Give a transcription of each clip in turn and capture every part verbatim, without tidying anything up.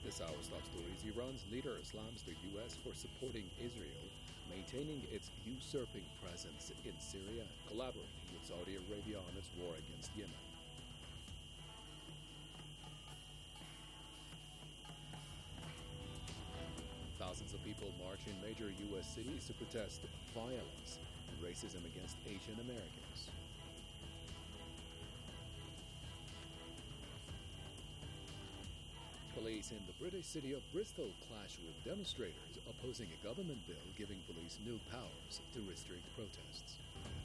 This hour's top stories: Iran's leader slams the U S for supporting Israel, maintaining its usurping presence in Syria, and collaborating with Saudi Arabia on its war against Yemen. Thousands of people march in major U S cities to protest violence and racism against Asian Americans. Police in the British city of Bristol clash with demonstrators opposing a government bill giving police new powers to restrict protests.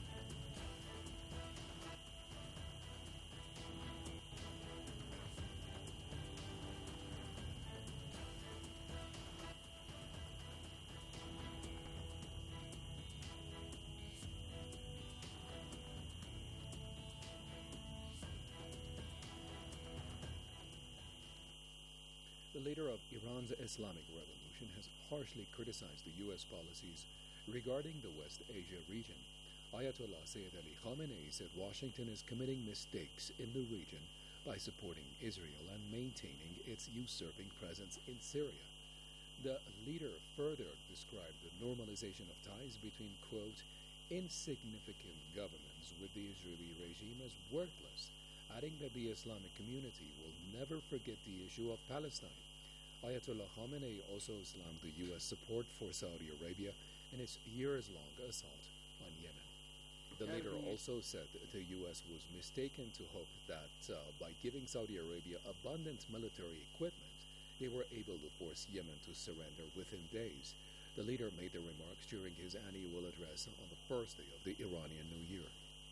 The leader of Iran's Islamic Revolution has harshly criticized the U S policies regarding the West Asia region. Ayatollah Sayyid Ali Khamenei said Washington is committing mistakes in the region by supporting Israel and maintaining its usurping presence in Syria. The leader further described the normalization of ties between, quote, insignificant governments with the Israeli regime as worthless, adding that the Islamic community will never forget the issue of Palestine. Ayatollah Khamenei also slammed the U S support for Saudi Arabia in its years-long assault on Yemen. The leader also said the U S was mistaken to hope that uh, by giving Saudi Arabia abundant military equipment, they were able to force Yemen to surrender within days. The leader made the remarks during his annual address on the first day of the Iranian New Year.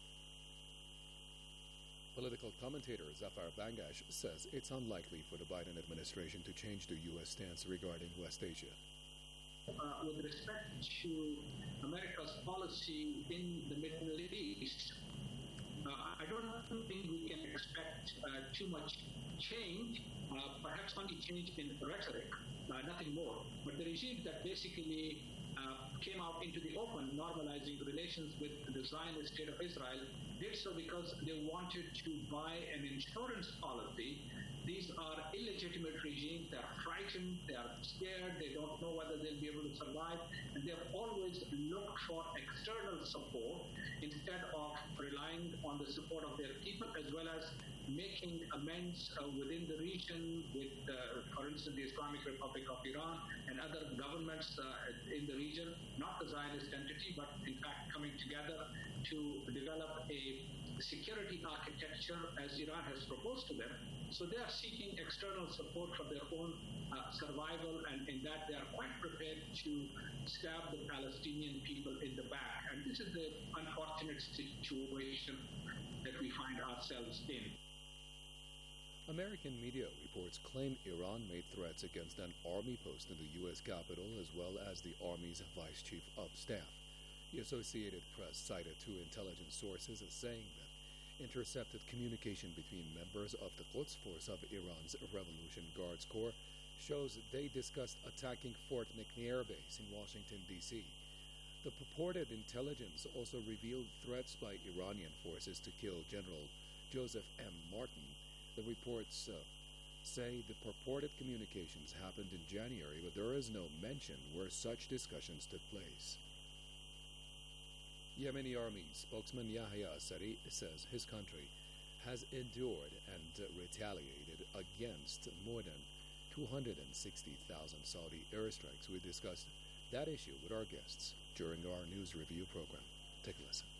Political commentator Zafar Bangash says it's unlikely for the Biden administration to change the U S stance regarding West Asia. Uh, with respect to America's policy in the Middle East, uh, I don't think we can expect uh, too much change, uh, perhaps only change in rhetoric, uh, nothing more. But the regime that basically uh, came out into the open, normalizing relations with the Zionist state of Israel, did so because they wanted to buy an insurance policy. These are illegitimate regimes. They are frightened. They are scared. They don't know whether they'll be able to survive. And they have always looked for external support instead of relying on the support of their people, as well as making amends uh, within the region with, uh, for instance, the Islamic Republic of Iran and other governments uh, in the region, not the Zionist entity, but in fact coming together to develop a security architecture as Iran has proposed to them. So they are seeking external support for their own uh, survival, and in that they are quite prepared to stab the Palestinian people in the back. And this is the unfortunate situation that we find ourselves in. American media reports claim Iran made threats against an army post in the U S Capitol as well as the Army's Vice Chief of Staff. The Associated Press cited two intelligence sources as saying that intercepted communication between members of the Quds Force of Iran's Revolution Guards Corps shows they discussed attacking Fort McNair Air Base in Washington, D C The purported intelligence also revealed threats by Iranian forces to kill General Joseph M. Martin. The reports uh, say the purported communications happened in January, but there is no mention where such discussions took place. Yemeni army spokesman Yahya Sari says his country has endured and uh, retaliated against more than two hundred sixty thousand Saudi airstrikes. We discussed that issue with our guests during our news review program. Take a listen.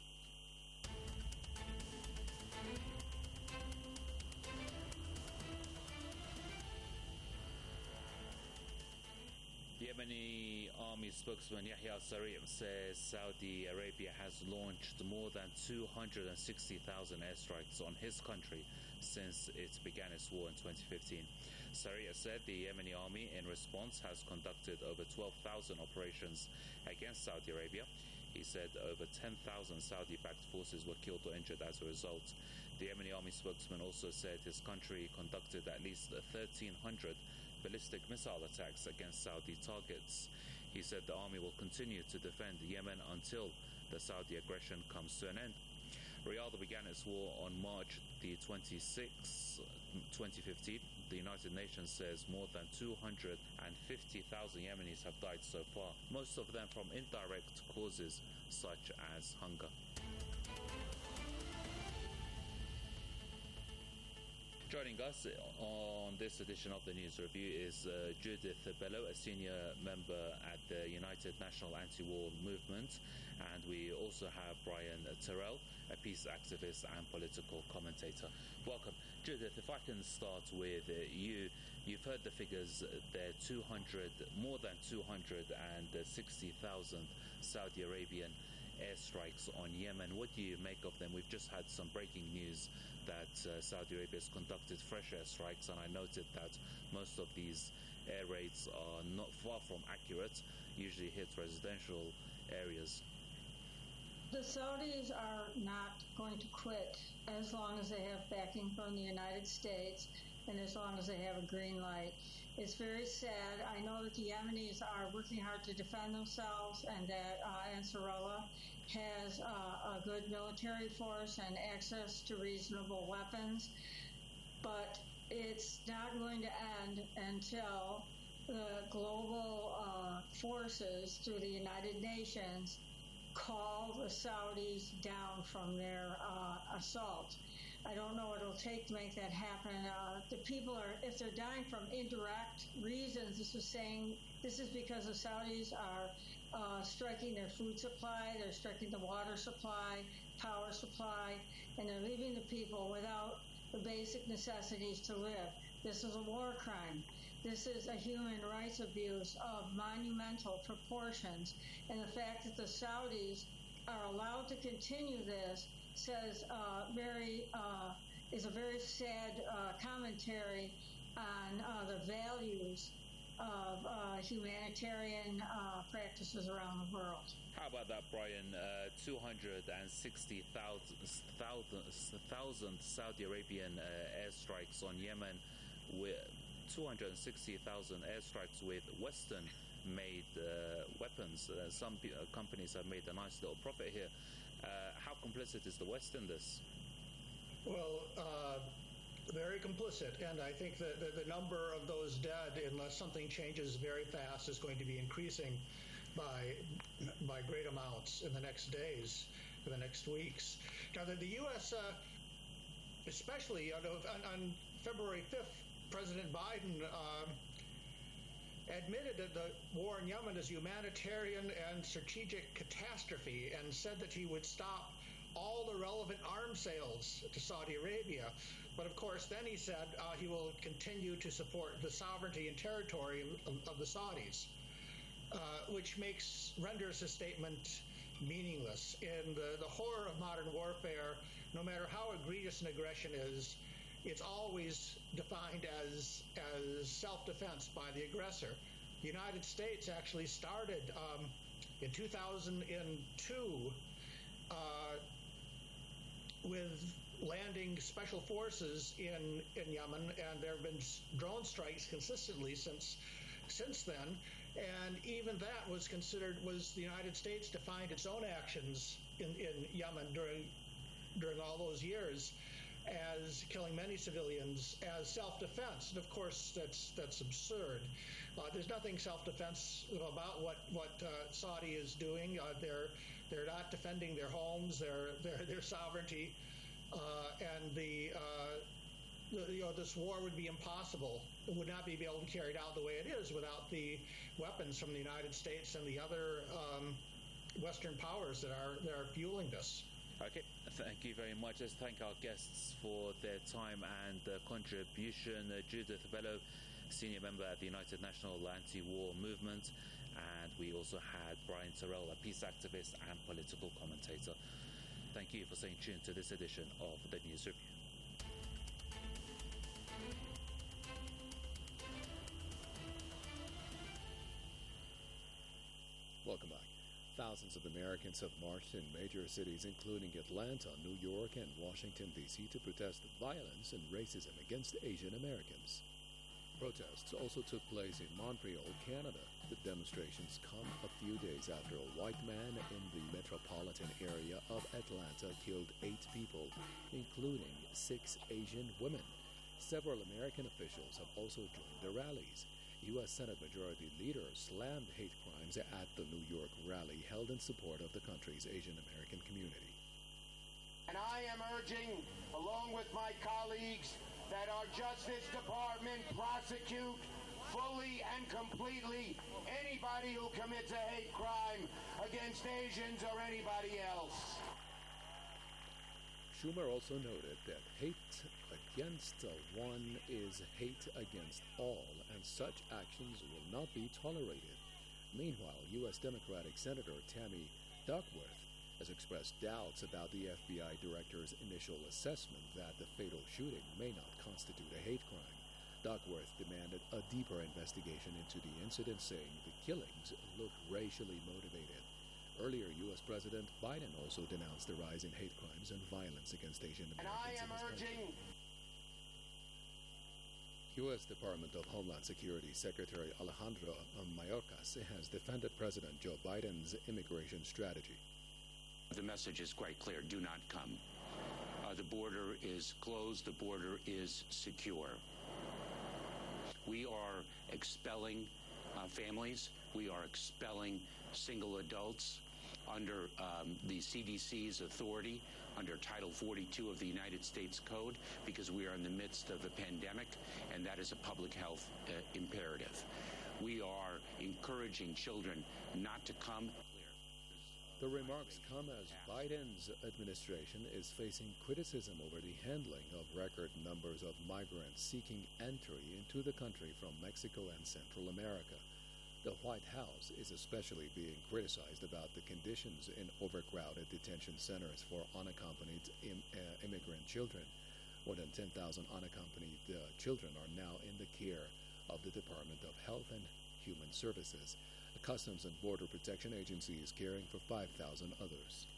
Yemeni army spokesman Yahya Sari says Saudi Arabia has launched more than two hundred sixty thousand airstrikes on his country since it began its war in twenty fifteen. Sari said the Yemeni army, in response, has conducted over twelve thousand operations against Saudi Arabia. He said over ten thousand Saudi-backed forces were killed or injured as a result. The Yemeni army spokesman also said his country conducted at least thirteen hundred ballistic missile attacks against Saudi targets. He said the army will continue to defend Yemen until the Saudi aggression comes to an end. Riyadh began its war on March the twenty-sixth, twenty fifteen. the United Nations says more than two hundred fifty thousand Yemenis have died so far, most of them from indirect causes such as hunger. Joining us on this edition of the News Review is uh, Judith Bello, a senior member at the United National Anti-War Movement, and we also have Brian Terrell, a peace activist and political commentator. Welcome. Judith, if I can start with uh, you. You've heard the figures. There are two hundred, more than two hundred sixty thousand Saudi Arabian airstrikes on Yemen. What do you make of them? We've just had some breaking news that uh, Saudi Arabia has conducted fresh airstrikes, and I noted that most of these air raids are not far from accurate, usually hit residential areas. The Saudis are not going to quit as long as they have backing from the United States and as long as they have a green light. It's very sad. I know that the Yemenis are working hard to defend themselves, and that uh, Ansarallah has uh, a good military force and access to reasonable weapons, but it's not going to end until the global uh, forces through the United Nations call the Saudis down from their uh, assault. I don't know what it'll take to make that happen. Uh, the people are, if they're dying from indirect reasons, this is saying this is because the Saudis are uh, striking their food supply, they're striking the water supply, power supply, and they're leaving the people without the basic necessities to live. This is a war crime. This is a human rights abuse of monumental proportions. And the fact that the Saudis are allowed to continue this says uh, very uh, is a very sad uh, commentary on uh, the values of uh, humanitarian uh, practices around the world. How about that, Brian? Uh, two hundred sixty thousand Saudi Arabian uh, airstrikes on Yemen, with two hundred sixty thousand airstrikes with Western-made uh, weapons. Uh, some p- uh, companies have made a nice little profit here. Uh, how complicit is the West in this? Well, uh, very complicit, and I think that the, the number of those dead, unless something changes very fast, is going to be increasing by by great amounts in the next days, in the next weeks. Now, the, the U S, uh, especially on, on February fifth, President Biden uh, admitted that the war in Yemen is humanitarian and strategic catastrophe, and said that he would stop all the relevant arms sales to Saudi Arabia. But of course, then he said uh, he will continue to support the sovereignty and territory of, of the Saudis, uh, which makes renders his statement meaningless. In the, the horror of modern warfare, no matter how egregious an aggression is, it's always defined as as self-defense by the aggressor. The United States actually started um, in two thousand two uh, with landing special forces in, in Yemen, and there have been drone strikes consistently since since then. And even that was considered, was the United States defined its own actions in, in Yemen during during all those years as killing many civilians as self-defense. And of course, that's that's absurd. Uh, there's nothing self-defense about what what uh, Saudi is doing. Uh, they're they're not defending their homes, their their their sovereignty, uh, and the, uh, the you know this war would be impossible. It would not be able to be carried out the way it is without the weapons from the United States and the other um, Western powers that are that are fueling this. Okay, thank you very much. Let's thank our guests for their time and uh, contribution. Uh, Judith Bello, senior member at the United National Anti-War Movement, and we also had Brian Terrell, a peace activist and political commentator. Thank you for staying tuned to this edition of the News Review. Welcome back. Thousands of Americans have marched in major cities including Atlanta, New York, and Washington, D C to protest violence and racism against Asian Americans. Protests also took place in Montreal, Canada. The demonstrations come a few days after a white man in the metropolitan area of Atlanta killed eight people, including six Asian women. Several American officials have also joined the rallies. U S Senate Majority Leader slammed hate crimes at the New York rally held in support of the country's Asian American community. And I am urging, along with my colleagues, that our Justice Department prosecute fully and completely anybody who commits a hate crime against Asians or anybody else. Schumer also noted that hate against one is hate against all, and such actions will not be tolerated. Meanwhile, U S Democratic Senator Tammy Duckworth has expressed doubts about the F B I director's initial assessment that the fatal shooting may not constitute a hate crime. Duckworth demanded a deeper investigation into the incident, saying the killings looked racially motivated. Earlier, U S President Biden also denounced the rise in hate crimes and violence against Asian Americans. And I am in his urging. Country. U S Department of Homeland Security Secretary Alejandro Mayorkas has defended President Joe Biden's immigration strategy. The message is quite clear. Do not come. Uh, the border is closed. The border is secure. We are expelling uh, families. We are expelling single adults under um, the C D C's authority, under Title forty-two of the United States Code, because we are in the midst of a pandemic, and that is a public health uh, imperative. We are encouraging children not to come. The remarks come as Biden's administration is facing criticism over the handling of record numbers of migrants seeking entry into the country from Mexico and Central America. The White House is especially being criticized about the conditions in overcrowded detention centers for unaccompanied im- uh, immigrant children. More than ten thousand unaccompanied uh, children are now in the care of the Department of Health and Human Services. The Customs and Border Protection Agency is caring for five thousand others.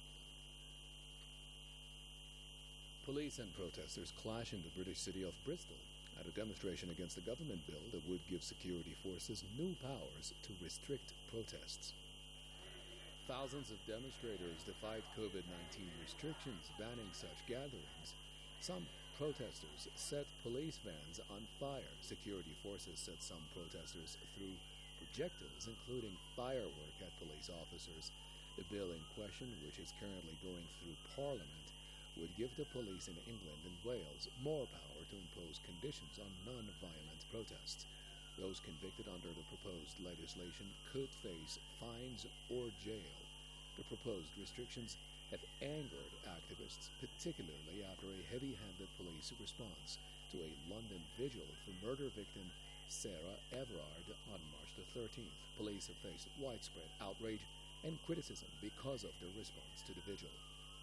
Police and protesters clash in the British city of Bristol at a demonstration against a government bill that would give security forces new powers to restrict protests. Thousands of demonstrators defied COVID nineteen restrictions banning such gatherings. Some protesters set police vans on fire. Security forces set some protesters through projectiles, including firework at police officers. The bill in question, which is currently going through Parliament, would give the police in England and Wales more power to impose conditions on non-violent protests. Those convicted under the proposed legislation could face fines or jail. The proposed restrictions have angered activists, particularly after a heavy-handed police response to a London vigil for murder victim Sarah Everard on March the thirteenth. Police have faced widespread outrage and criticism because of their response to the vigil.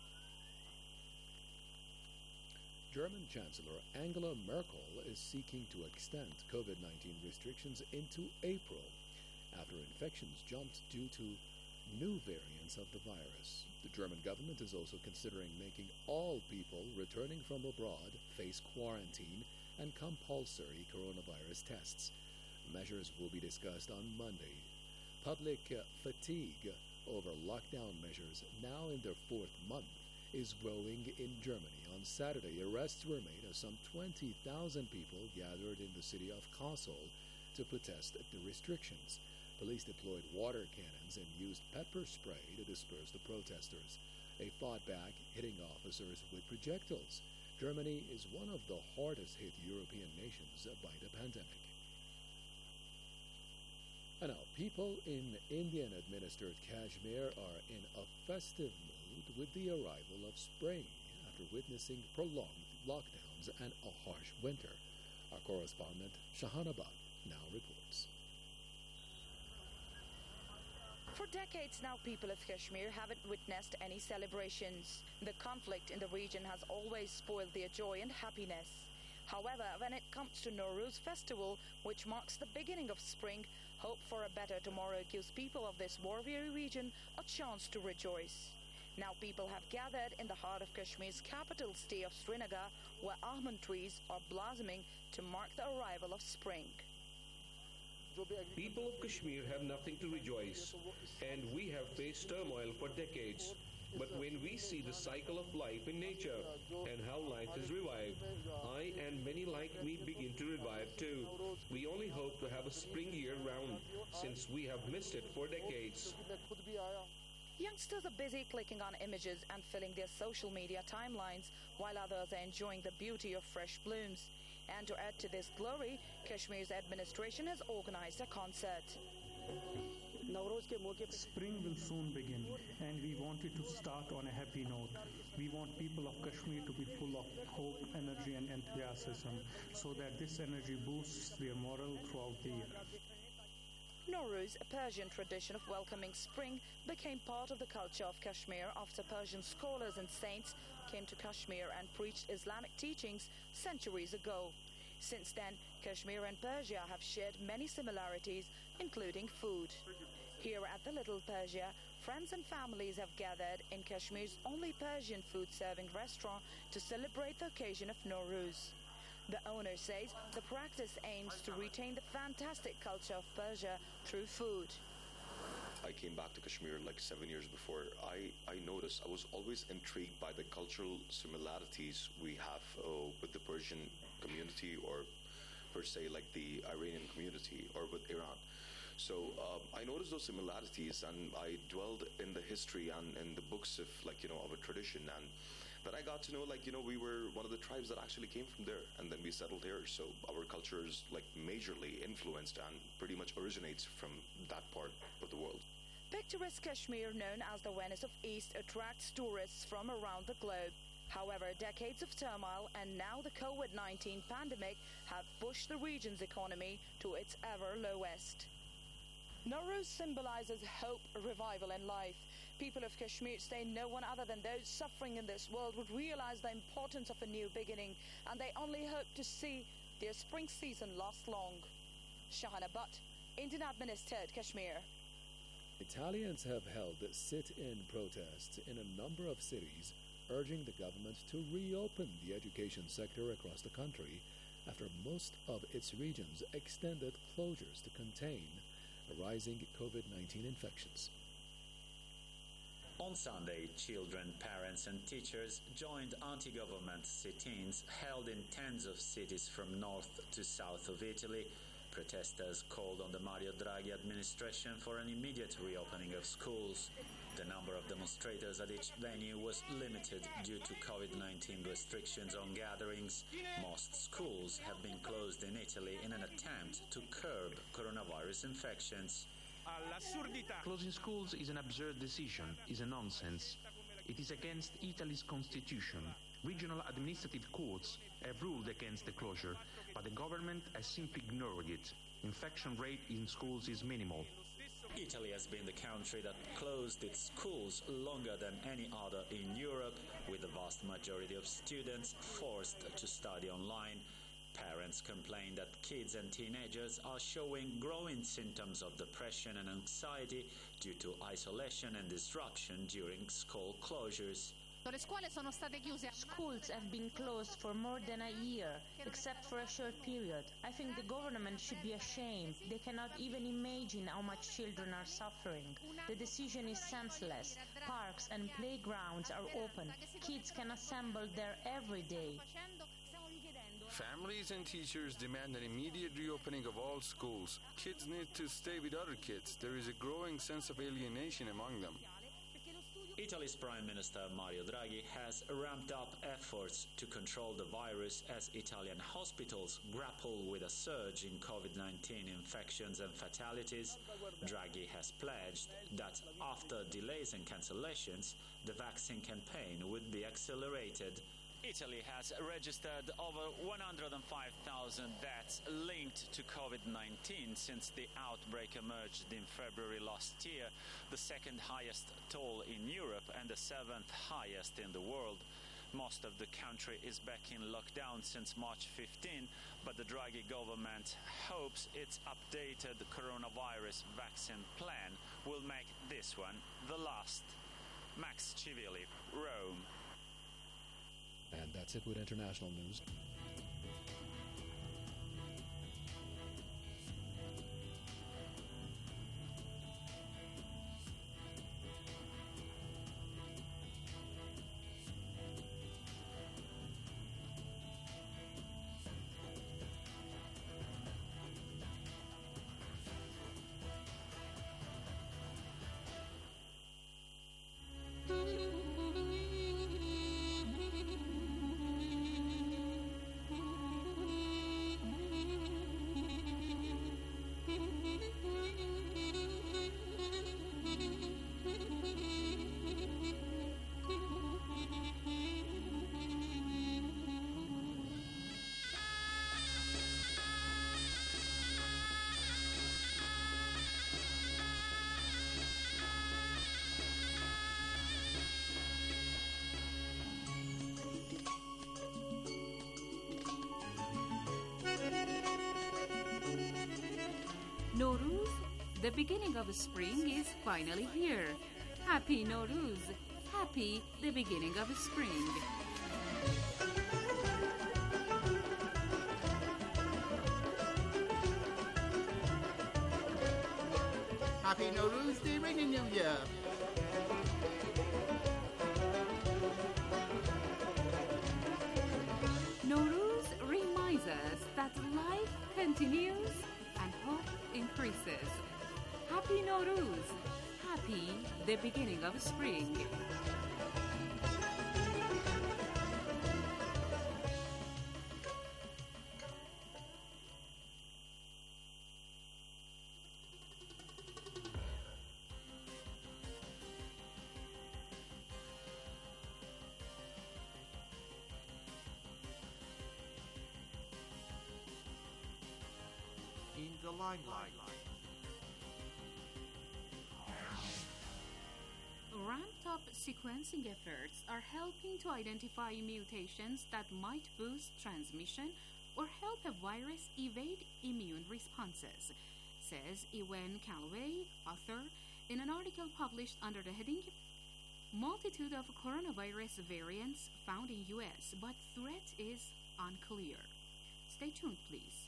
German Chancellor Angela Merkel is seeking to extend COVID nineteen restrictions into April after infections jumped due to new variants of the virus. The German government is also considering making all people returning from abroad face quarantine and compulsory coronavirus tests. Measures will be discussed on Monday. Public uh, fatigue over lockdown measures, now in their fourth month, is growing in Germany. On Saturday, arrests were made as some twenty thousand people gathered in the city of Kassel to protest the restrictions. Police deployed water cannons and used pepper spray to disperse the protesters. They fought back, hitting officers with projectiles. Germany is one of the hardest hit European nations by the pandemic. And now, people in Indian-administered Kashmir are in a festive mood with the arrival of spring after witnessing prolonged lockdowns and a harsh winter. Our correspondent, Shahanabad, now reports. For decades now, people of Kashmir haven't witnessed any celebrations. The conflict in the region has always spoiled their joy and happiness. However, when it comes to Nowruz festival, which marks the beginning of spring, hope for a better tomorrow gives people of this war-weary region a chance to rejoice. Now people have gathered in the heart of Kashmir's capital city of Srinagar, where almond trees are blossoming to mark the arrival of spring. People of Kashmir have nothing to rejoice, and we have faced turmoil for decades. But when we see the cycle of life in nature and how life is revived, I and many like me begin to revive too. We only hope to have a spring year-round, since we have missed it for decades. Youngsters are busy clicking on images and filling their social media timelines, while others are enjoying the beauty of fresh blooms. And to add to this glory, Kashmir's administration has organized a concert. Spring will soon begin, and we wanted to start on a happy note. We want people of Kashmir to be full of hope, energy and enthusiasm, so that this energy boosts their morale throughout the year. Nowruz, a Persian tradition of welcoming spring, became part of the culture of Kashmir after Persian scholars and saints came to Kashmir and preached Islamic teachings centuries ago. Since then, Kashmir and Persia have shared many similarities, including food. Here at the Little Persia, friends and families have gathered in Kashmir's only Persian food-serving restaurant to celebrate the occasion of Nowruz. The owner says the practice aims to retain the fantastic culture of Persia through food. I came back to Kashmir like seven years before. I, I noticed, I was always intrigued by the cultural similarities we have uh, with the Persian community, or per se like the Iranian community, or with Iran. So um, I noticed those similarities, and I dwelled in the history and in the books of, like, you know, of a tradition, and then I got to know, like, you know, we were one of the tribes that actually came from there, and then we settled here. So our culture is like majorly influenced and pretty much originates from that part of the world. Picturesque Kashmir, known as the Venice of East, attracts tourists from around the globe. However, decades of turmoil and now the COVID nineteen pandemic have pushed the region's economy to its ever lowest. Nowruz symbolizes hope, revival and life. People of Kashmir say no one other than those suffering in this world would realize the importance of a new beginning, and they only hope to see their spring season last long. Shahana Butt, Indian administered Kashmir. Italians have held sit-in protests in a number of cities, urging the government to reopen the education sector across the country after most of its regions extended closures to contain rising COVID nineteen infections. On Sunday, children, parents and teachers joined anti-government sit-ins held in tens of cities from north to south of Italy. Protesters called on the Mario Draghi administration for an immediate reopening of schools. The number of demonstrators at each venue was limited due to COVID nineteen restrictions on gatherings. Most schools have been closed in Italy in an attempt to curb coronavirus infections. Closing schools is an absurd decision, is a nonsense. It is against Italy's constitution. Regional administrative courts have ruled against the closure, but the government has simply ignored it. Infection rate in schools is minimal. Italy has been the country that closed its schools longer than any other in Europe, with the vast majority of students forced to study online. Parents complain that kids and teenagers are showing growing symptoms of depression and anxiety due to isolation and disruption during school closures. Schools have been closed for more than a year, except for a short period. I think the government should be ashamed. They cannot even imagine how much children are suffering. The decision is senseless. Parks and playgrounds are open. Kids can assemble there every day. Families and teachers demand an immediate reopening of all schools. Kids need to stay with other kids. There is a growing sense of alienation among them. Italy's Prime Minister Mario Draghi has ramped up efforts to control the virus as Italian hospitals grapple with a surge in COVID nineteen infections and fatalities. Draghi has pledged that after delays and cancellations, the vaccine campaign would be accelerated. Italy has registered over one hundred five thousand deaths linked to COVID nineteen since the outbreak emerged in February last year, the second highest toll in Europe and the seventh highest in the world. Most of the country is back in lockdown since March fifteenth, but the Draghi government hopes its updated coronavirus vaccine plan will make this one the last. Max Civilli, Rome. And that's it with international news. Nowruz, the beginning of spring, is finally here. Happy Nowruz. Happy the beginning of spring. Happy Nowruz, the Iranian New Year. Nowruz reminds us that life continues and hope increases. Happy Nowruz. Happy the beginning of spring. In the limelight. Ramped-up sequencing efforts are helping to identify mutations that might boost transmission or help a virus evade immune responses, says Ewen Callaway, author, in an article published under the heading Multitude of Coronavirus Variants Found in U S, but Threat is Unclear. Stay tuned, please.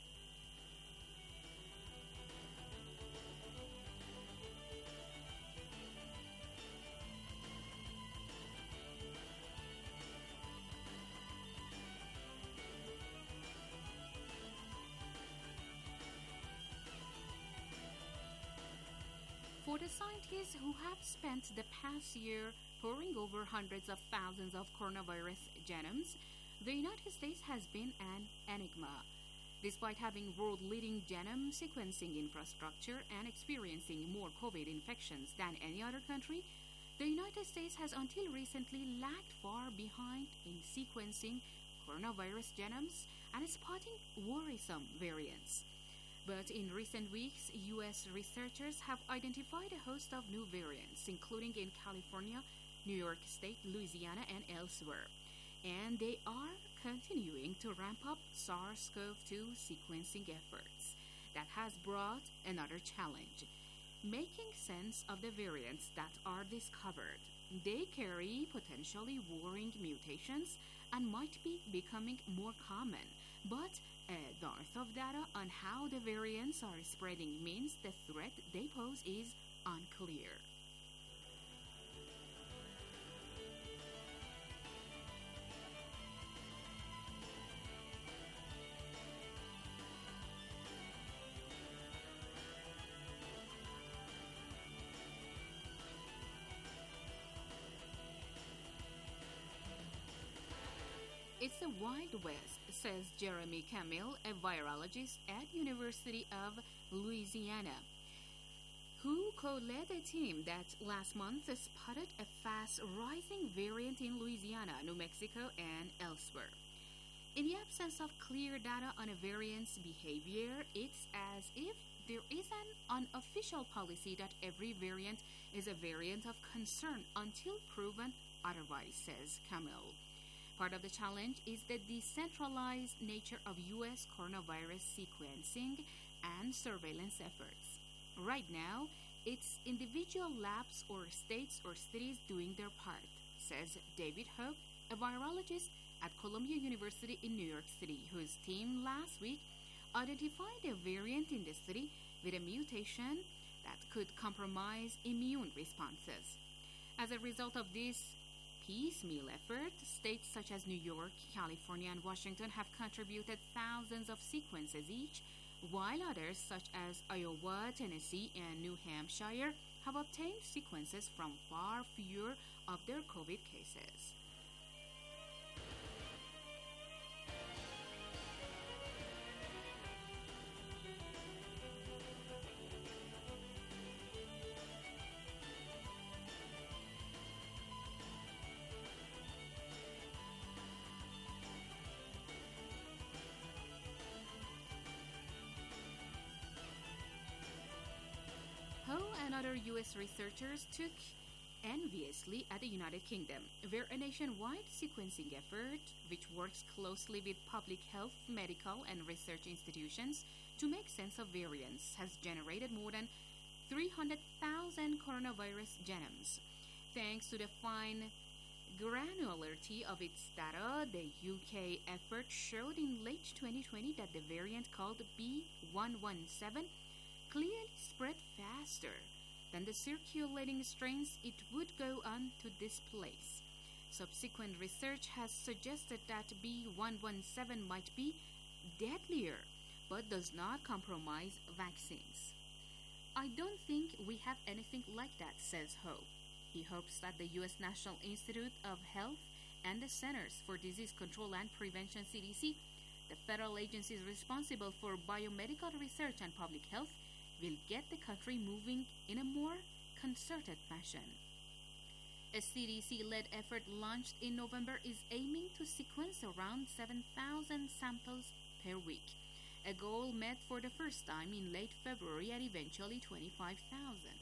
For the scientists who have spent the past year poring over hundreds of thousands of coronavirus genomes, the United States has been an enigma. Despite having world-leading genome sequencing infrastructure and experiencing more COVID infections than any other country, the United States has until recently lagged far behind in sequencing coronavirus genomes and spotting worrisome variants. But in recent weeks, U S researchers have identified a host of new variants, including in California, New York State, Louisiana, and elsewhere. And they are continuing to ramp up SARS-C o V two sequencing efforts. That has brought another challenge: making sense of the variants that are discovered. They carry potentially worrying mutations and might be becoming more common, but a dearth of data on how the variants are spreading means the threat they pose is unclear. It's a Wild West, says Jeremy Camille, a virologist at University of Louisiana, who co-led a team that last month spotted a fast rising variant in Louisiana, New Mexico, and elsewhere. In the absence of clear data on a variant's behavior, it's as if there is an unofficial policy that every variant is a variant of concern until proven otherwise, says Camille. Part of the challenge is the decentralized nature of U S coronavirus sequencing and surveillance efforts. Right now, it's individual labs or states or cities doing their part, says David Hope, a virologist at Columbia University in New York City, whose team last week identified a variant in the city with a mutation that could compromise immune responses. As a result of this piecemeal effort, states such as New York, California, and Washington have contributed thousands of sequences each, while others such as Iowa, Tennessee, and New Hampshire have obtained sequences from far fewer of their COVID cases. Ho and other U S researchers took enviously at the United Kingdom, where a nationwide sequencing effort, which works closely with public health, medical, and research institutions to make sense of variants has generated more than three hundred thousand coronavirus genomes. Thanks to the fine granularity of its data, the U K effort showed in late twenty twenty that the variant called B one one seven clearly spread faster than the circulating strains it would go on to displace. Subsequent research has suggested that B one one seven might be deadlier, but does not compromise vaccines. I don't think we have anything like that, says Ho. He hopes that the U S National Institute of Health and the Centers for Disease Control and Prevention, C D C, the federal agencies responsible for biomedical research and public health, will get the country moving in a more concerted fashion. A C D C-led effort launched in November is aiming to sequence around seven thousand samples per week, a goal met for the first time in late February at eventually twenty-five thousand.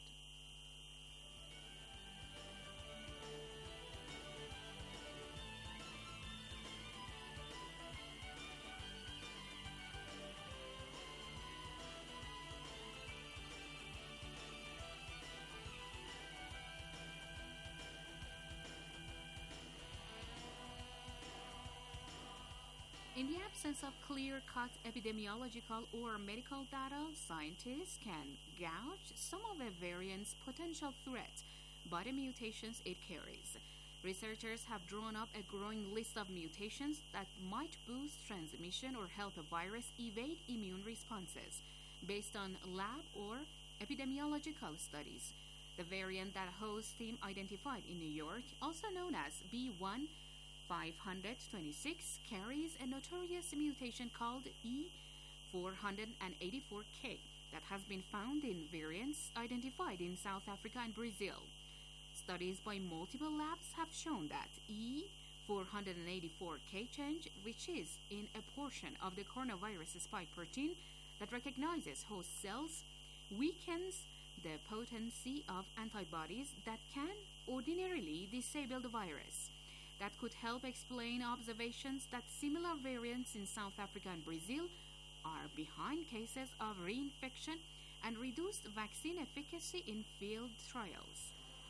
In the absence of clear-cut epidemiological or medical data, scientists can gauge some of a variant's potential threat by the mutations it carries. Researchers have drawn up a growing list of mutations that might boost transmission or help a virus evade immune responses, based on lab or epidemiological studies. The variant that Ho's team identified in New York, also known as B one five twenty-six, carries a notorious mutation called E four eighty-four K that has been found in variants identified in South Africa and Brazil. Studies by multiple labs have shown that E four eighty-four K change, which is in a portion of the coronavirus spike protein that recognizes host cells, weakens the potency of antibodies that can ordinarily disable the virus. That could help explain observations that similar variants in South Africa and Brazil are behind cases of reinfection and reduced vaccine efficacy in field trials.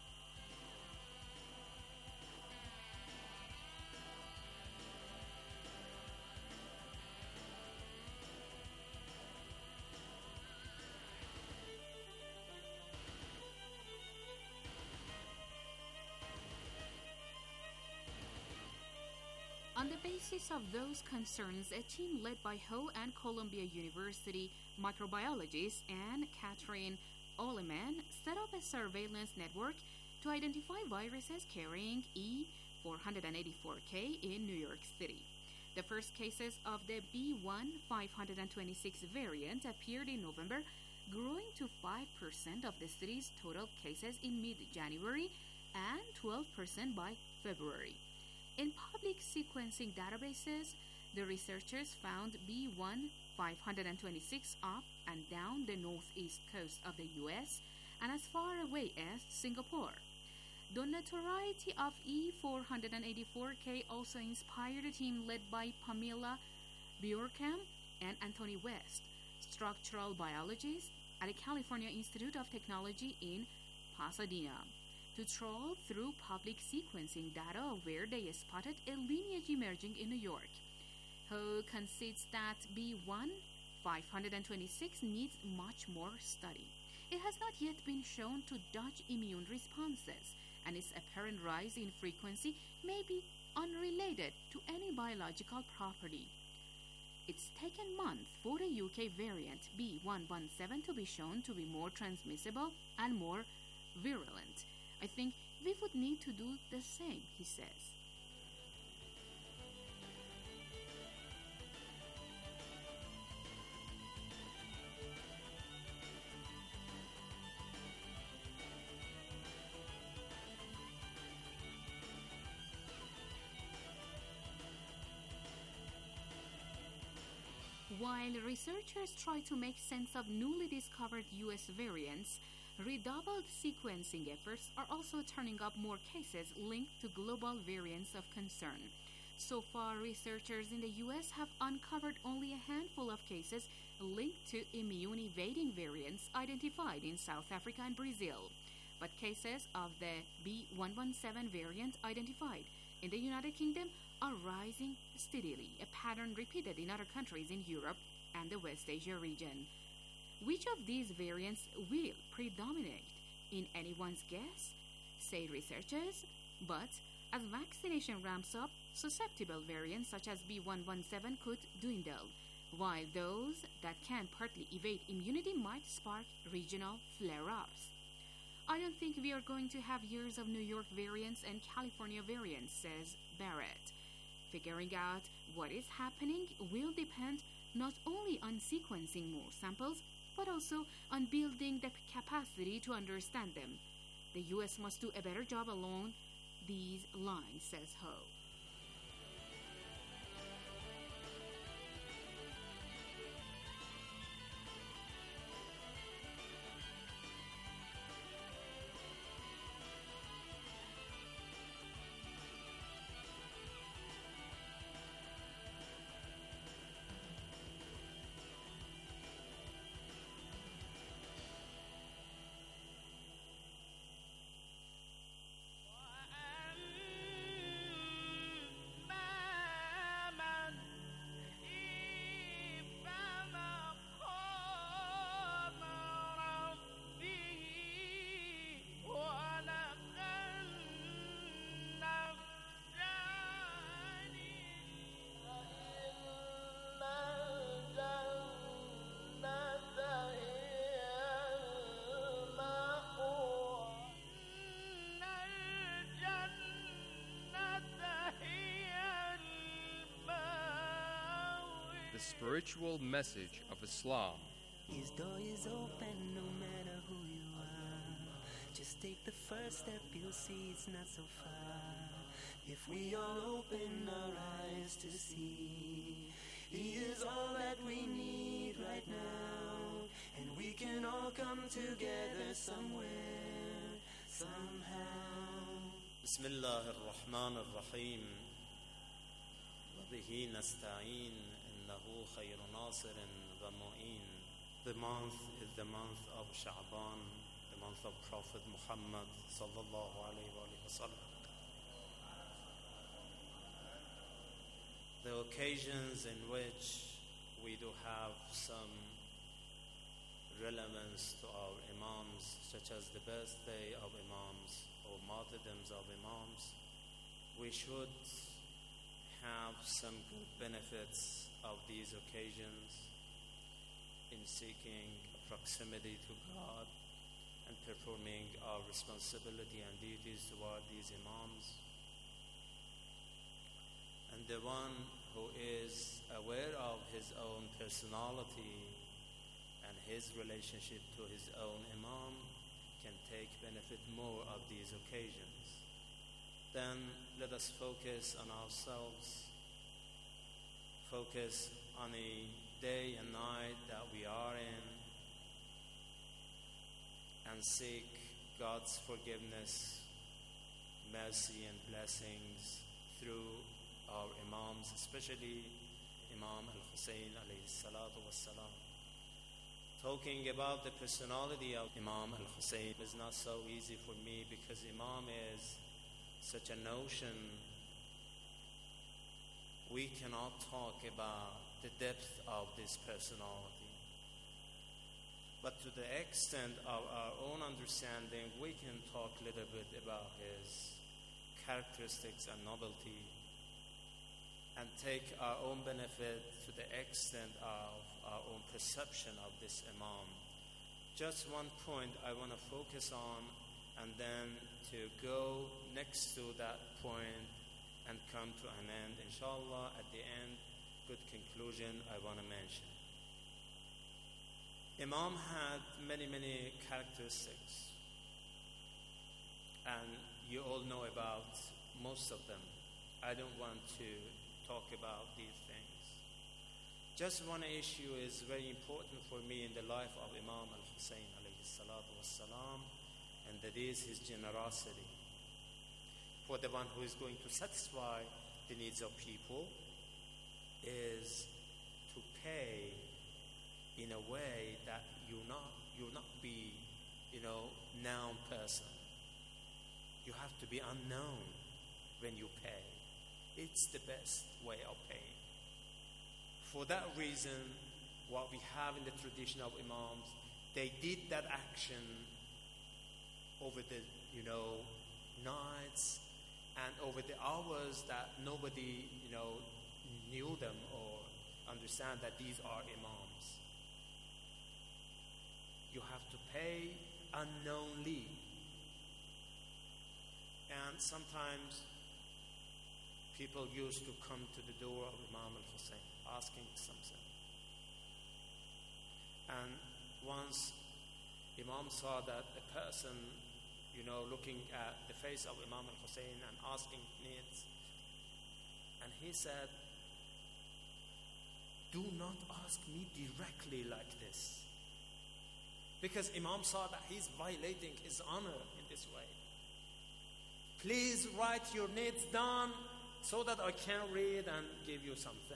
On the basis of those concerns, a team led by Ho and Columbia University microbiologist Anne Catherine Oleman set up a surveillance network to identify viruses carrying E four eighty-four K in New York City. The first cases of the B one five twenty-six variant appeared in November, growing to five percent of the city's total cases in mid-January and twelve percent by February. In public sequencing databases, the researchers found B one five twenty-six up and down the northeast coast of the U S and as far away as Singapore. The notoriety of E four eighty-four K also inspired a team led by Pamela Bjorkham and Anthony West, structural biologists at the California Institute of Technology in Pasadena, to trawl through public sequencing data where they spotted a lineage emerging in New York. Ho concedes that B one five twenty-six needs much more study. It has not yet been shown to dodge immune responses, and its apparent rise in frequency may be unrelated to any biological property. It's taken months for the U K variant B one one seven to be shown to be more transmissible and more virulent. I think we would need to do the same, he says. While researchers try to make sense of newly discovered U S variants, redoubled sequencing efforts are also turning up more cases linked to global variants of concern. So far, researchers in the U S have uncovered only a handful of cases linked to immune-evading variants identified in South Africa and Brazil. But cases of the B one one seven variant identified in the United Kingdom are rising steadily, a pattern repeated in other countries in Europe and the West Asia region. Which of these variants will predominate in anyone's guess, say researchers, but as vaccination ramps up, susceptible variants such as B one one seven could dwindle, while those that can partly evade immunity might spark regional flare-ups. I don't think we are going to have years of New York variants and California variants, says Barrett. Figuring out what is happening will depend not only on sequencing more samples, but also on building the capacity to understand them. The U S must do a better job along these lines, says Ho. The spiritual message of Islam. His door is open no matter who you are. Just take the first step, you'll see it's not so far. If we all open our eyes to see, He is all that we need right now. And we can all come together somewhere, somehow. بسم الله الرحمن الرحيم وبه نستعين إنه خير ناصر ومعين. The month is the month of Sha'ban, the month of Prophet Muhammad sallallahu alayhi wa sallam. The occasions in which we do have some relevance to our Imams, such as the birthday of Imams or martyrdoms of Imams, we should have some good benefits of these occasions in seeking proximity to God and performing our responsibility and duties toward these Imams. And the one who is aware of his own personality and his relationship to his own Imam can take benefit more of these occasions. Then let us focus on ourselves, focus on a day and night that we are in, and seek God's forgiveness, mercy, and blessings through our Imams, especially Imam Al-Hussein alayhi salatu wassalam. Talking about the personality of Imam Al-Hussein is not so easy for me because Imam is such a notion. We cannot talk about the depth of this personality. But to the extent of our own understanding, we can talk a little bit about his characteristics and novelty and take our own benefit to the extent of our own perception of this Imam. Just one point I want to focus on, and then to go next to that point and come to an end. Inshallah, at the end, good conclusion I want to mention. Imam had many, many characteristics, and you all know about most of them. I don't want to talk about these things. Just one issue is very important for me in the life of Imam Al-Hussein alayhi salatu wassalam, and that is his generosity. For the one who is going to satisfy the needs of people is to pay in a way that you not you not be, you know, known person. You have to be unknown when you pay. It's the best way of paying. For that reason, what we have in the tradition of imams, they did that action over the, you know, nights and over the hours that nobody, you know, knew them or understand that these are imams. You have to pay unknownly. And sometimes people used to come to the door of Imam al-Hussein asking something. And once Imam saw that a person, you know, looking at the face of Imam al-Hussein and asking needs, and he said, do not ask me directly like this. Because Imam saw that he's violating his honor in this way. Please write your needs down so that I can read and give you something.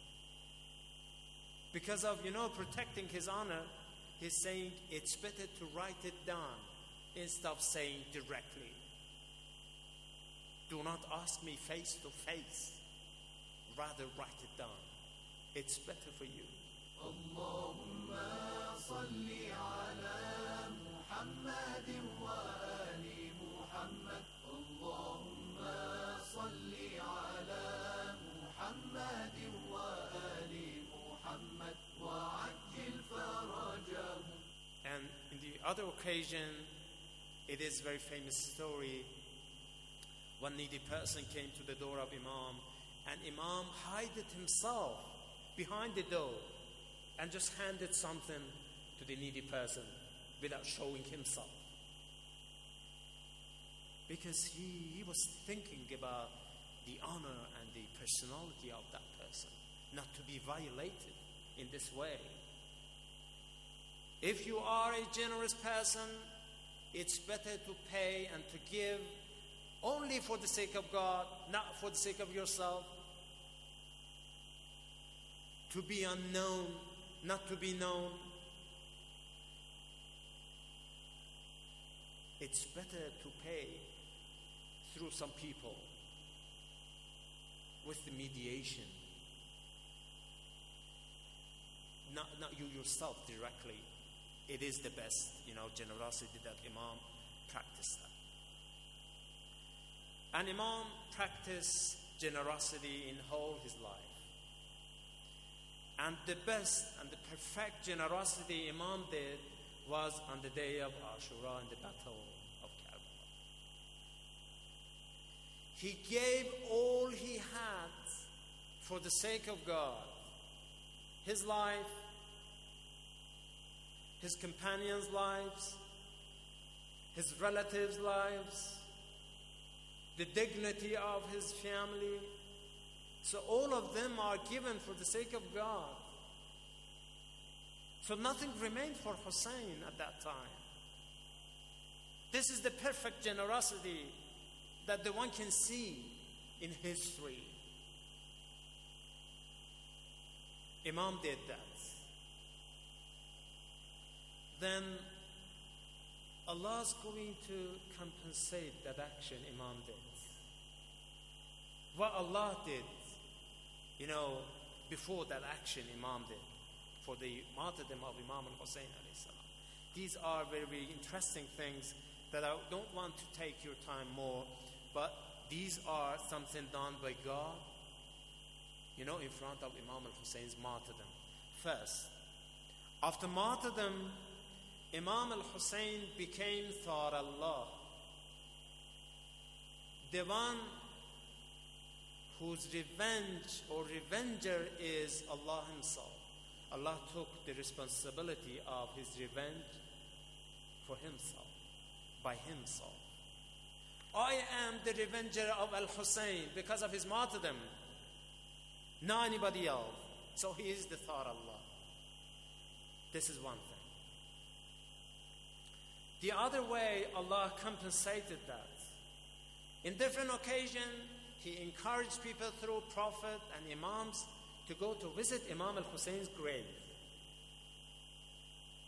Because of, you know, protecting his honor, he's saying it's better to write it down instead of saying directly. Do not ask me face to face. Rather write it down. It's better for you. Allahumma salli ala Muhammadin wa ali Muhammad. Allahumma salli ala Muhammadin wa ali Muhammad wa ajil farajahum. And in the other occasion, it is a very famous story. One needy person came to the door of Imam, and Imam hid himself behind the door and just handed something to the needy person without showing himself. Because he, he was thinking about the honor and the personality of that person, not to be violated in this way. If you are a generous person, it's better to pay and to give only for the sake of God, not for the sake of yourself. To be unknown, not to be known. It's better to pay through some people with the mediation. Not, not you yourself directly. It is the best, you know, generosity that Imam practiced that. And Imam practiced generosity in whole his life. And the best and the perfect generosity Imam did was on the day of Ashura in the battle of Karbala. He gave all he had for the sake of God. His life, his companions' lives, his relatives' lives, the dignity of his family. So all of them are given for the sake of God. So nothing remained for Hussein at that time. This is the perfect generosity that the one can see in history. Imam did that. Then Allah is going to compensate that action Imam did. What Allah did, you know, before that action Imam did for the martyrdom of Imam al-Hussein alayhi salam. These are very, very interesting things that I don't want to take your time more, but these are something done by God, you know, in front of Imam al-Hussein's martyrdom. First, after martyrdom, Imam al-Hussein became Thar Allah, the one whose revenge or revenger is Allah himself. Allah took the responsibility of his revenge for himself, by himself. I am the revenger of Al-Hussein because of his martyrdom, not anybody else. So he is the Thar Allah. This is one thing. The other way Allah compensated that. In different occasions, He encouraged people through Prophet and Imams to go to visit Imam al-Hussein's grave.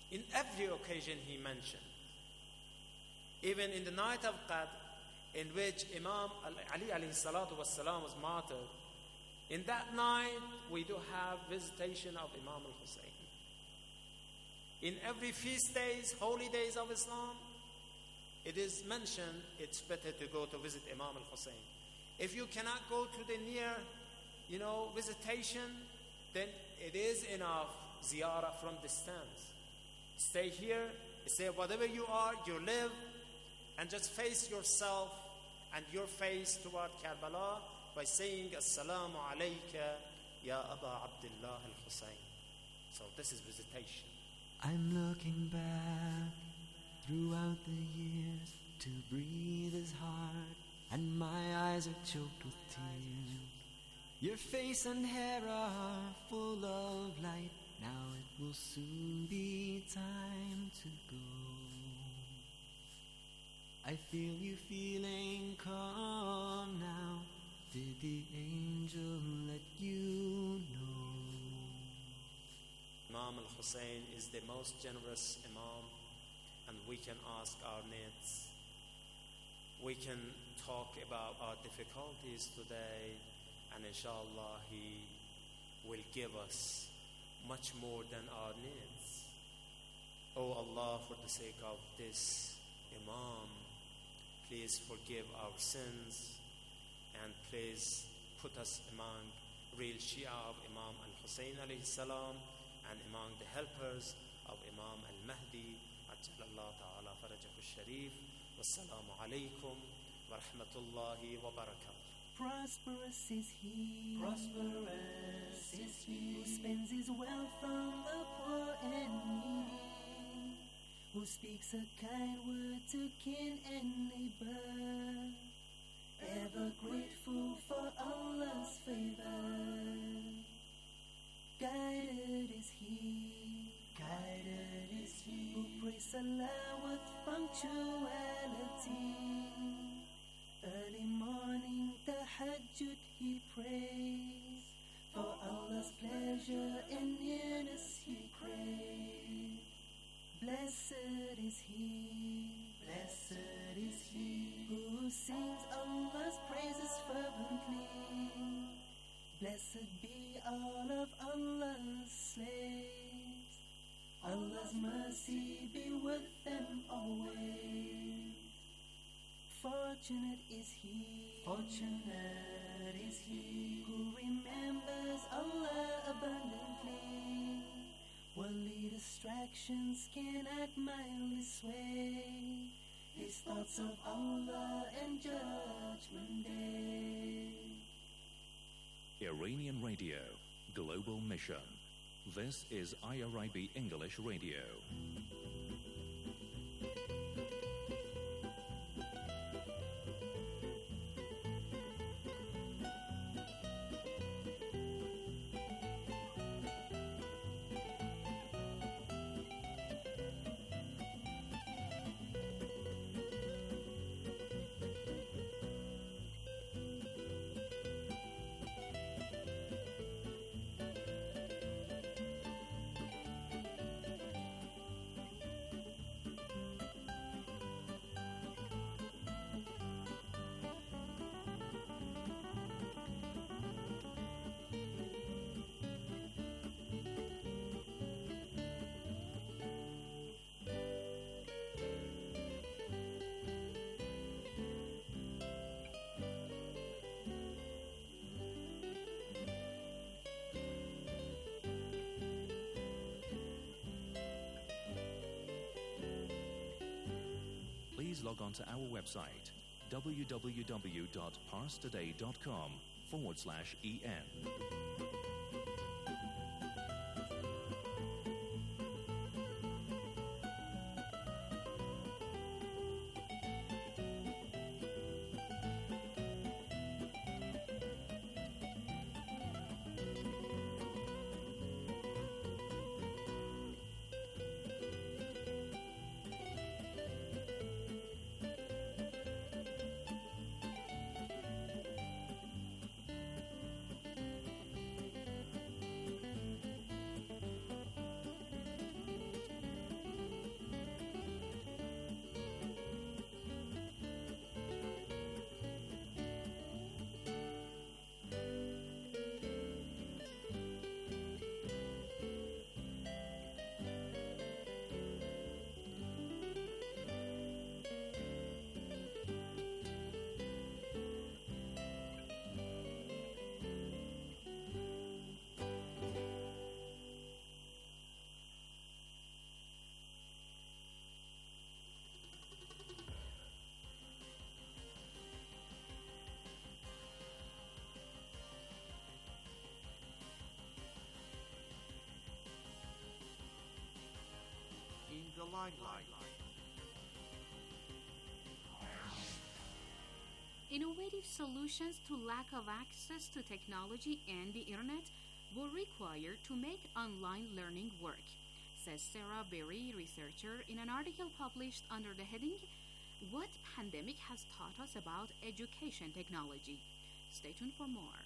In every occasion he mentioned. Even in the night of Qadr, in which Imam Ali alayhi salatu wassalam was martyred, in that night we do have visitation of Imam al-Hussein. In every feast days, holy days of Islam, it is mentioned it's better to go to visit Imam al-Hussein. If you cannot go to the near, you know, visitation, then it is enough ziyarah from distance. Stay here, say whatever you are, you live, and just face yourself and your face toward Karbala by saying Assalamu alayka ya Aba Abdullah al-Hussein. So this is visitation. I'm looking back throughout the years to breathe is hard, and my eyes are choked with tears. Your face and hair are full of light. Now it will soon be time to go. I feel you feeling calm now. Did the angel let you know? Imam al-Hussein is the most generous Imam, and we can ask our needs. We can talk about our difficulties today, and inshallah he will give us much more than our needs. Oh Allah, for the sake of this Imam, please forgive our sins, and please put us among real Shia of Imam al-Hussein alayhi salam, and among the helpers of Imam al-Mahdi ajjalallahu ta'ala farajahu al-sharif. Wassalamu alaykum wa rahmatullahi wa barakatuh. Prosperous is he, prosperous is he, who spends his wealth on the poor and needy, who speaks a kind word to kin and neighbor, ever grateful for Allah's favor. Guided is he, guided is he, who prays Allah with punctuality. Early morning tahajjud he prays, for Allah's pleasure and nearness he craves. Blessed is he, blessed is he, who sings Allah's praises fervently. Blessed be all of Allah's slaves, Allah's mercy be with them always. Fortunate is he, fortunate is he, who remembers Allah abundantly. Worldly distractions cannot mildly sway his thoughts of Allah and Judgment Day. Iranian Radio, Global Mission. This is I R I B English Radio. Please log on to our website, w w w dot pars today dot com forward slash E N. limelight. Innovative solutions to lack of access to technology and the internet were required to make online learning work, says Sarah Berry, researcher, in an article published under the heading, What Pandemic Has Taught Us About Education Technology. Stay tuned for more.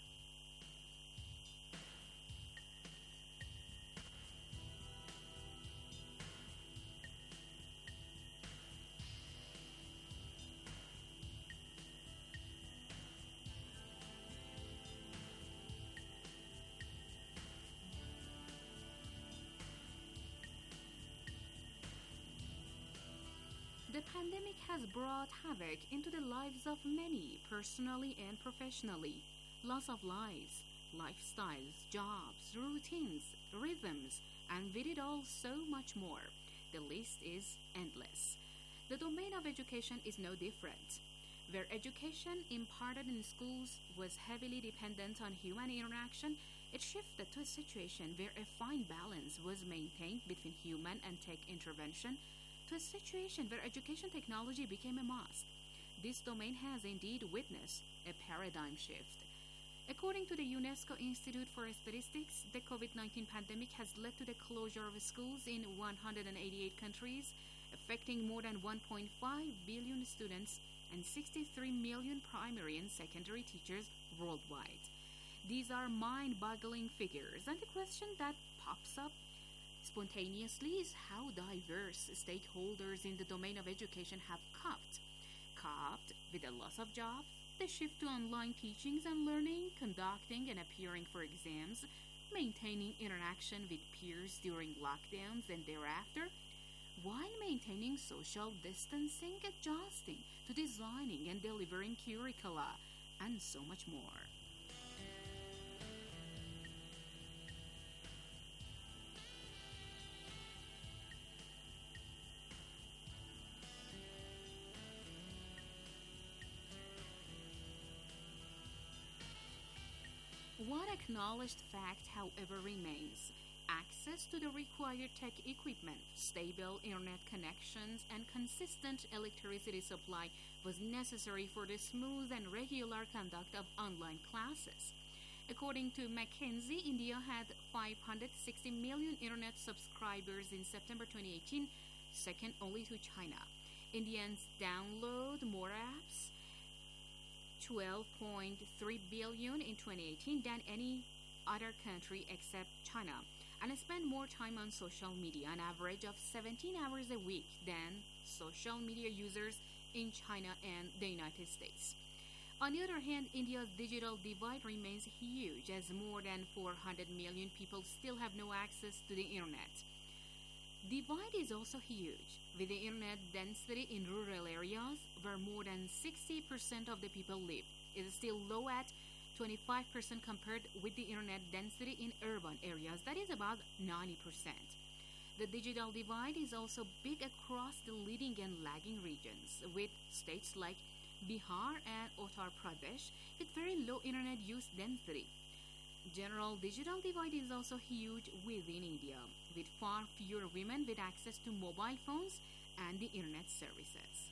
The pandemic has brought havoc into the lives of many, personally and professionally. Loss of lives, lifestyles, jobs, routines, rhythms, and with it all, so much more. The list is endless. The domain of education is no different. Where education imparted in schools was heavily dependent on human interaction, it shifted to a situation where a fine balance was maintained between human and tech intervention, to a situation where education technology became a must. This domain has indeed witnessed a paradigm shift. According to the UNESCO Institute for Statistics, the COVID nineteen pandemic has led to the closure of schools in one hundred eighty-eight countries, affecting more than one point five billion students and sixty-three million primary and secondary teachers worldwide. These are mind-boggling figures, and the question that pops up spontaneously is how diverse stakeholders in the domain of education have coped. Coped with the loss of jobs, the shift to online teachings and learning, conducting and appearing for exams, maintaining interaction with peers during lockdowns and thereafter, while maintaining social distancing, adjusting to designing and delivering curricula, and so much more. One acknowledged fact, however, remains. Access to the required tech equipment, stable internet connections, and consistent electricity supply was necessary for the smooth and regular conduct of online classes. According to McKinsey, India had five hundred sixty million internet subscribers in September twenty eighteen, second only to China. Indians download more apps, twelve point three billion in twenty eighteen, than any other country except China, and spend more time on social media, an average of seventeen hours a week, than social media users in China and the United States. On the other hand, India's digital divide remains huge, as more than four hundred million people still have no access to the internet. Divide is also huge, with the internet density in rural areas where more than sixty percent of the people live. It is still low at twenty-five percent compared with the internet density in urban areas, that is about ninety percent. The digital divide is also big across the leading and lagging regions, with states like Bihar and Uttar Pradesh with very low internet use density. General digital divide is also huge within India, with far fewer women with access to mobile phones and the internet services.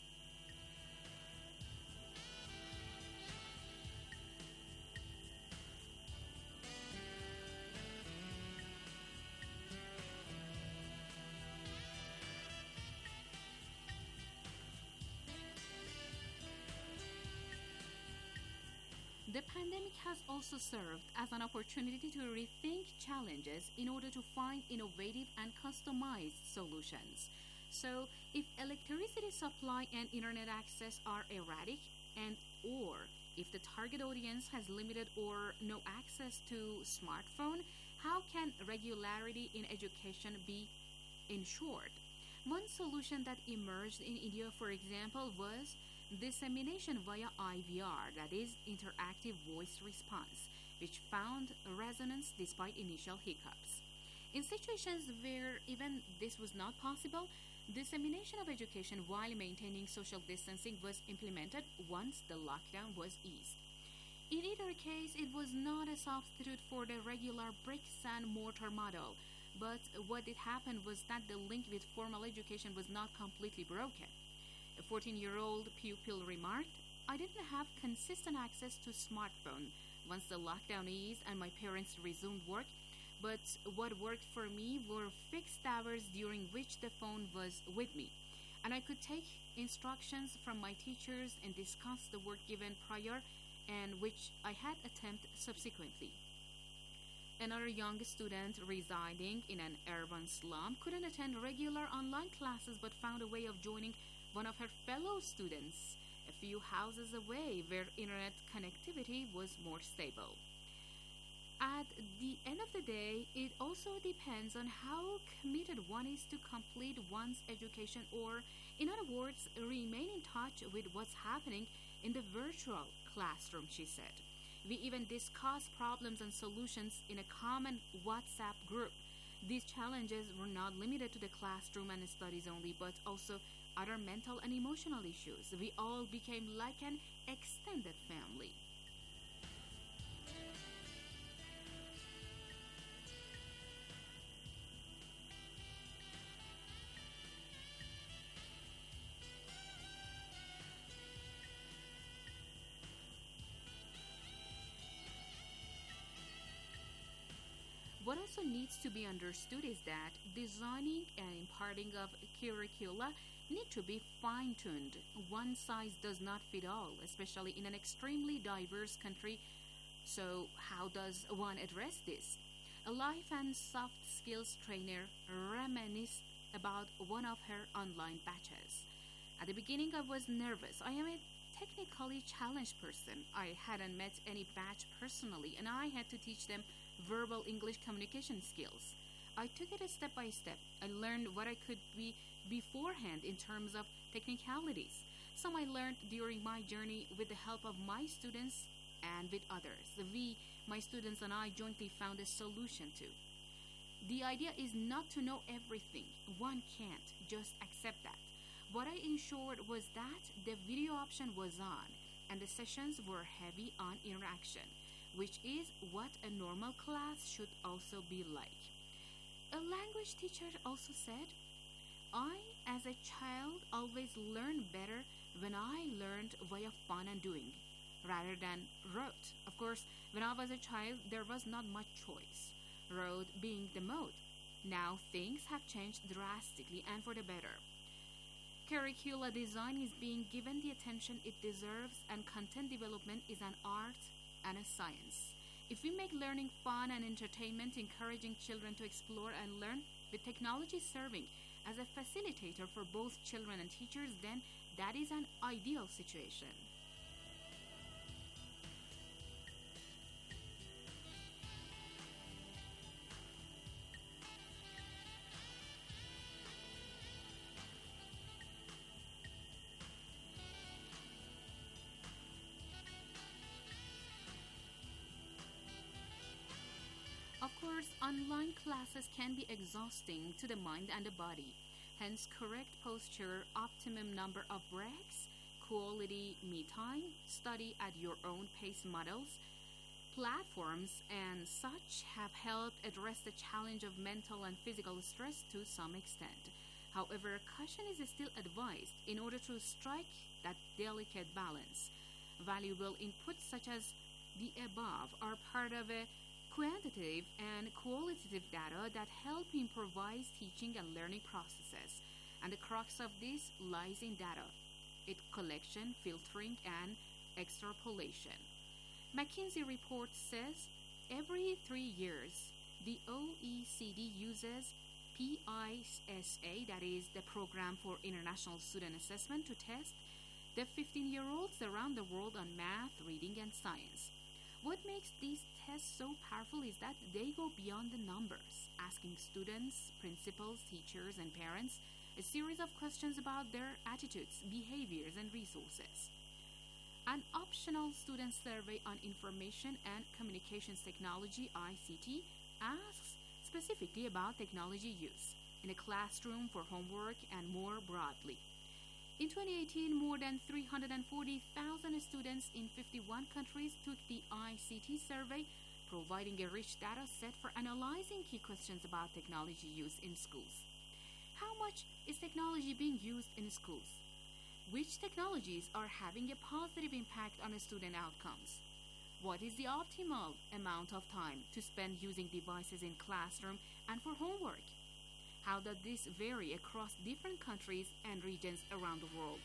The pandemic has also served as an opportunity to rethink challenges in order to find innovative and customized solutions. So, if electricity supply and internet access are erratic, and or if the target audience has limited or no access to smartphone, how can regularity in education be ensured? One solution that emerged in India, for example, was dissemination via I V R, that is, interactive voice response, which found resonance despite initial hiccups. In situations where even this was not possible, dissemination of education while maintaining social distancing was implemented once the lockdown was eased. In either case, it was not a substitute for the regular bricks and mortar model, But what did happen was that the link with formal education was not completely broken. A fourteen-year-old pupil remarked, "I didn't have consistent access to smartphone once the lockdown eased and my parents resumed work, but what worked for me were fixed hours during which the phone was with me, and I could take instructions from my teachers and discuss the work given prior and which I had attempted subsequently." Another young student residing in an urban slum couldn't attend regular online classes but found a way of joining one of her fellow students a few houses away where internet connectivity was more stable. At the end of the day, it also depends on how committed one is to complete one's education, or, in other words, remain in touch with what's happening in the virtual classroom, she said. We even discussed problems and solutions in a common WhatsApp group. These challenges were not limited to the classroom and studies only, but also other mental and emotional issues. We all became like an extended family. What also needs to be understood is that designing and imparting of curricula need to be fine-tuned. One size does not fit all, especially in an extremely diverse country. So how does one address this? A life and soft skills trainer reminisced about one of her online batches. At the beginning, I was nervous. I am a technically challenged person. I hadn't met any batch personally, and I had to teach them verbal English communication skills. I took it step by step. I learned what I could be beforehand in terms of technicalities. Some I learned during my journey with the help of my students and with others. We, my students and I, jointly found a solution to. The idea is not to know everything. One can't. Just accept that. What I ensured was that the video option was on, and the sessions were heavy on interaction, which is what a normal class should also be like. A language teacher also said, "I, as a child, always learned better when I learned via fun and doing, rather than rote. Of course, when I was a child, there was not much choice, rote being the mode. Now things have changed drastically and for the better. Curricula design is being given the attention it deserves, and content development is an art and a science. If we make learning fun and entertainment, encouraging children to explore and learn, with technology serving as a facilitator for both children and teachers, then that is an ideal situation." Of course, online classes can be exhausting to the mind and the body. Hence, correct posture, optimum number of breaks, quality me time, study at your own pace models, platforms, and such have helped address the challenge of mental and physical stress to some extent. However, caution is still advised in order to strike that delicate balance. Valuable inputs such as the above are part of a quantitative and qualitative data that help improvise teaching and learning processes, and the crux of this lies in data, its collection, filtering, and extrapolation. McKinsey report says every three years, the O E C D uses P I S A, that is the Program for International Student Assessment, to test the fifteen-year-olds around the world on math, reading, and science. What makes these tests so powerful is that they go beyond the numbers, asking students, principals, teachers, and parents a series of questions about their attitudes, behaviors, and resources. An optional student survey on information and communications technology, I C T, asks specifically about technology use in a classroom, for homework, and more broadly. In twenty eighteen, more than three hundred forty thousand students in fifty-one countries took the I C T survey, providing a rich data set for analyzing key questions about technology use in schools. How much is technology being used in schools? Which technologies are having a positive impact on student outcomes? What is the optimal amount of time to spend using devices in classroom and for homework? How does this vary across different countries and regions around the world?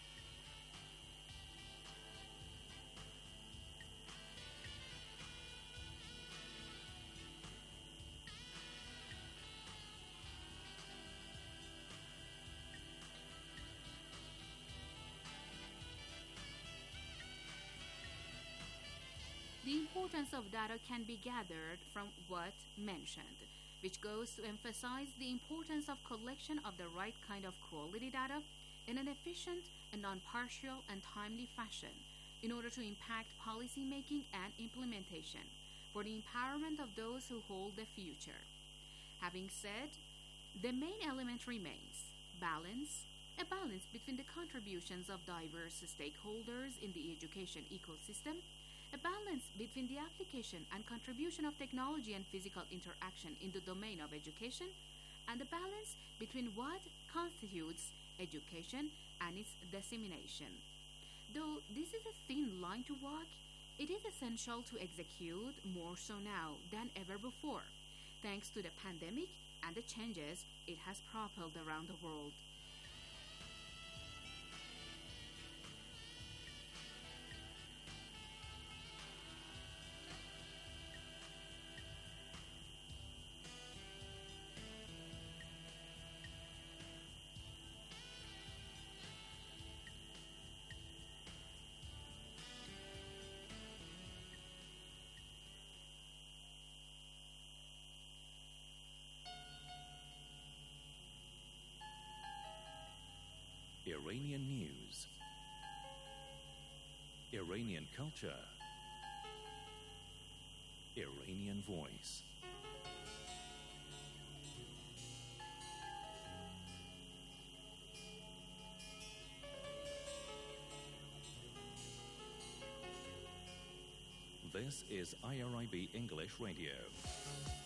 The importance of data can be gathered from what mentioned, which goes to emphasize the importance of collection of the right kind of quality data in an efficient and non-partial and timely fashion in order to impact policy making and implementation for the empowerment of those who hold the future. Having said, the main element remains balance, a balance between the contributions of diverse stakeholders in the education ecosystem, a balance between the application and contribution of technology and physical interaction in the domain of education, and a balance between what constitutes education and its dissemination. Though this is a thin line to walk, it is essential to execute more so now than ever before, thanks to the pandemic and the changes it has propelled around the world. Iranian news, Iranian culture, Iranian voice. This is I R I B English Radio.